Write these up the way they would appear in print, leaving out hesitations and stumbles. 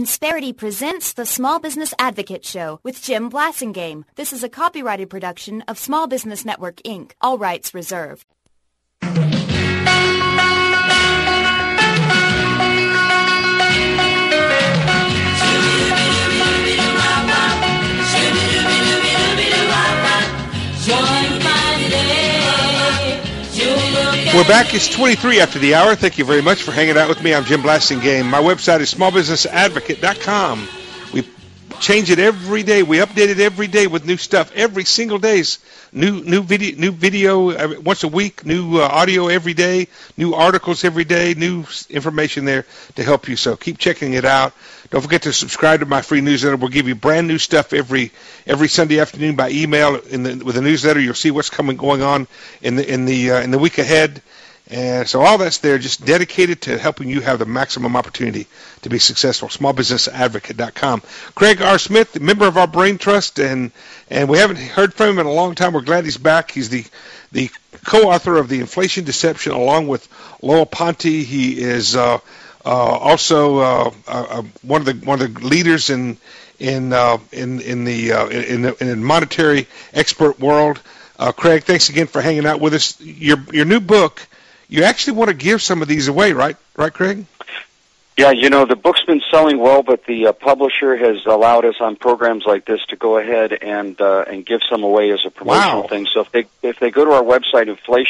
Insperity presents the Small Business Advocate Show with Jim Blasingame. This is a copyrighted production of Small Business Network, Inc., all rights reserved. We're back. It's 23 after the hour. Thank you very much for hanging out with me. I'm Jim Blasingame. My website is smallbusinessadvocate.com. We change it every day. We update it every day with new stuff. Every single day's new video once a week, new audio every day, new articles every day, new information there to help you. So keep checking it out. Don't forget to subscribe to my free newsletter. We'll give you brand new stuff every Sunday afternoon by email with a newsletter. You'll see what's going on in the week ahead. And so all that's there, just dedicated to helping you have the maximum opportunity to be successful. Smallbusinessadvocate.com. Craig R. Smith, member of our Brain Trust, and we haven't heard from him in a long time. We're glad he's back. He's the co-author of The Inflation Deception, along with Lowell Ponte. He is also one of the leaders in the monetary expert world. Craig, thanks again for hanging out with us. Your new book. You actually want to give some of these away, right? Right, Craig? Yeah, the book's been selling well, but the publisher has allowed us on programs like this to go ahead and give some away as a promotional thing. So if they go to our website,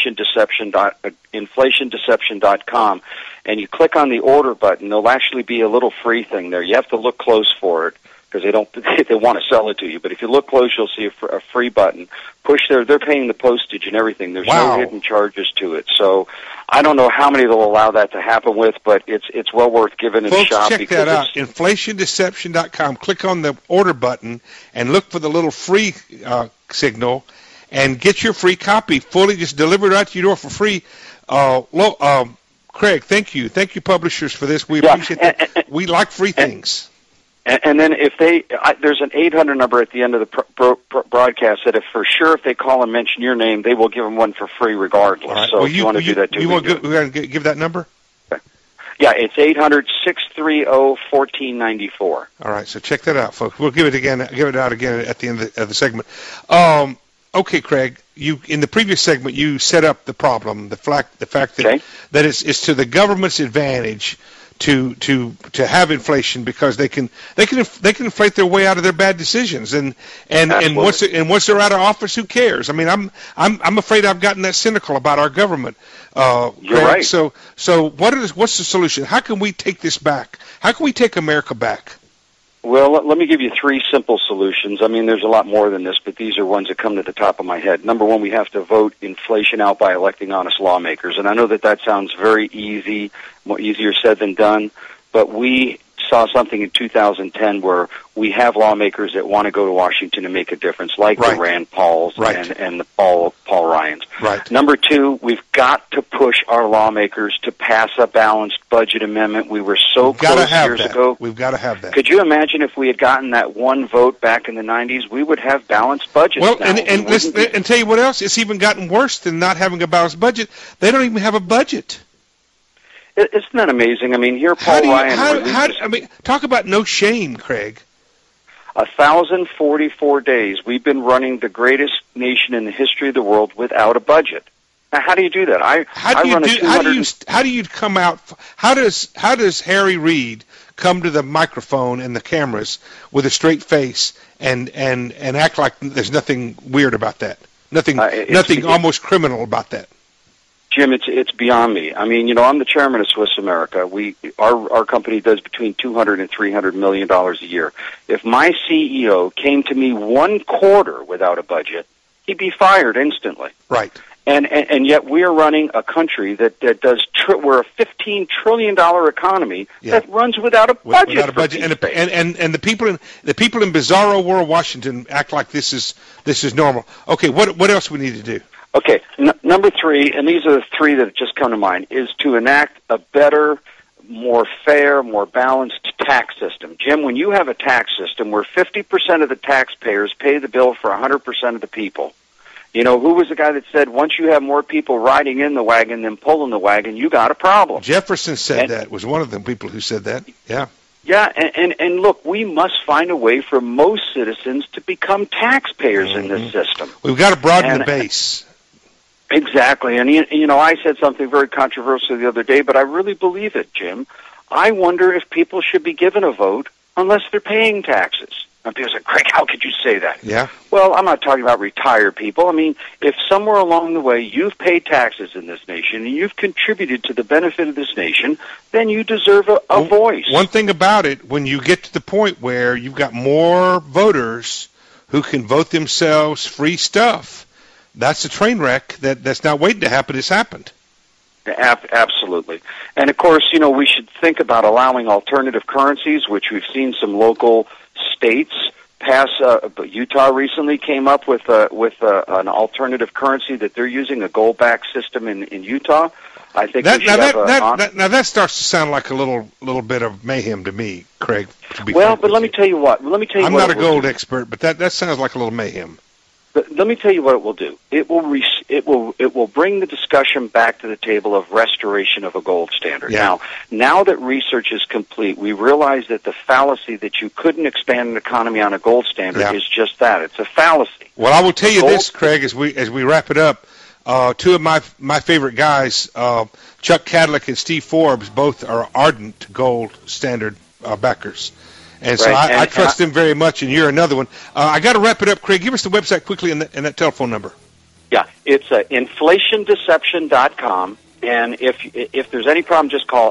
inflationdeception.com, and you click on the order button, there'll actually be a little free thing there. You have to look close for it, because they want to sell it to you. But if you look close, you'll see a free button. Push there. They're paying the postage and everything. There's no hidden charges to it. So I don't know how many they'll allow that to happen with, but it's well worth giving it a shot. Folks, check that out. Inflationdeception.com. Click on the order button and look for the little free signal and get your free copy fully just delivered right to your door for free. Craig, thank you. Thank you, publishers, for this. We appreciate that. We like free things. And then there's an 800 number at the end of the broadcast that if they call and mention your name, they will give them one for free regardless. Right. So if you want to do that too. We want to give that number? Okay. Yeah, it's 800-630-1494. All right, so check that out, folks. We'll give it out again at the end of the segment. Okay, Craig, in the previous segment you set up the problem, the fact that it's to the government's advantage to have inflation because they can inflate their way out of their bad decisions and once they're out of office, who cares? I mean, I'm afraid I've gotten that cynical about our government. You're Craig. right. So what's the solution? How can we take this back? How can we take America back? Well, let me give you three simple solutions. I mean, there's a lot more than this, but these are ones that come to the top of my head. Number one, we have to vote inflation out by electing honest lawmakers. And I know that sounds very easy, more easier said than done, but we saw something in 2010 where we have lawmakers that want to go to Washington and make a difference, like the Rand Pauls and the Paul Ryans. Right. Number two, we've got to push our lawmakers to pass a balanced budget amendment. We were so close years ago. We've got to have that. Could you imagine if we had gotten that one vote back in the 90s? We would have balanced budgets. Well, now. and tell you what else? It's even gotten worse than not having a balanced budget. They don't even have a budget. Isn't that amazing? I mean, here Paul Ryan... talk about no shame, Craig. 1,044 days we've been running the greatest nation in the history of the world without a budget. Now, how do you do that? How do you come out? How does Harry Reid come to the microphone and the cameras with a straight face and act like there's nothing weird about that? Nothing almost criminal about that. Jim, it's beyond me. I mean, I'm the chairman of Swiss America. Our company does between $200 and $300 million a year. If my CEO came to me one quarter without a budget, he'd be fired instantly. Right. And yet we are running a country that does. We're a $15 trillion economy that runs without a budget. Without a budget, and the people in bizarro world Washington act like this is normal. Okay, what else we need to do? Okay, number three, and these are the three that have just come to mind, is to enact a better, more fair, more balanced tax system. Jim, when you have a tax system where 50% of the taxpayers pay the bill for 100% of the people, who was the guy that said once you have more people riding in the wagon than pulling the wagon, you got a problem? Jefferson said that, was one of the people who said that, yeah. Yeah, and look, we must find a way for most citizens to become taxpayers in this system. We've got to broaden the base. Exactly. And, I said something very controversial the other day, but I really believe it, Jim. I wonder if people should be given a vote unless they're paying taxes. And people say, Craig, how could you say that? Yeah. Well, I'm not talking about retired people. I mean, if somewhere along the way you've paid taxes in this nation and you've contributed to the benefit of this nation, then you deserve a voice. One thing about it, when you get to the point where you've got more voters who can vote themselves free stuff, that's a train wreck that's not waiting to happen. It's happened. Absolutely. And, of course, we should think about allowing alternative currencies, which we've seen some local states pass. Utah recently came up with an alternative currency that they're using, a gold-backed system in Utah. I think that starts to sound like a little bit of mayhem to me, Craig. But let me tell you what. I'm not a gold expert, but that sounds like a little mayhem. But let me tell you what it will do. It will bring the discussion back to the table of restoration of a gold standard. Yeah. Now that research is complete, we realize that the fallacy that you couldn't expand an economy on a gold standard is just that. It's a fallacy. Well, I will tell you this, Craig, as we wrap it up. Two of my favorite guys, Chuck Cadlick and Steve Forbes, both are ardent gold standard backers. And so I trust them very much, and you're another one. I got to wrap it up, Craig. Give us the website quickly and that telephone number. Yeah, it's inflationdeception.com, and if there's any problem, just call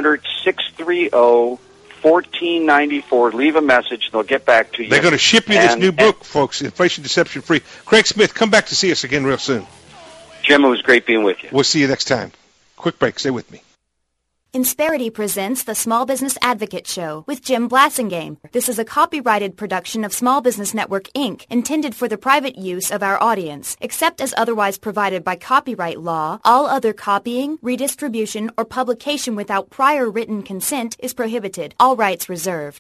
800-630-1494. Leave a message, and they'll get back to you. They're going to ship you this new book, folks, Inflation Deception Free. Craig Smith, come back to see us again real soon. Jim, it was great being with you. We'll see you next time. Quick break. Stay with me. Insperity presents the Small Business Advocate Show with Jim Blasingame. This is a copyrighted production of Small Business Network, Inc., intended for the private use of our audience. Except as otherwise provided by copyright law, all other copying, redistribution, or publication without prior written consent is prohibited. All rights reserved.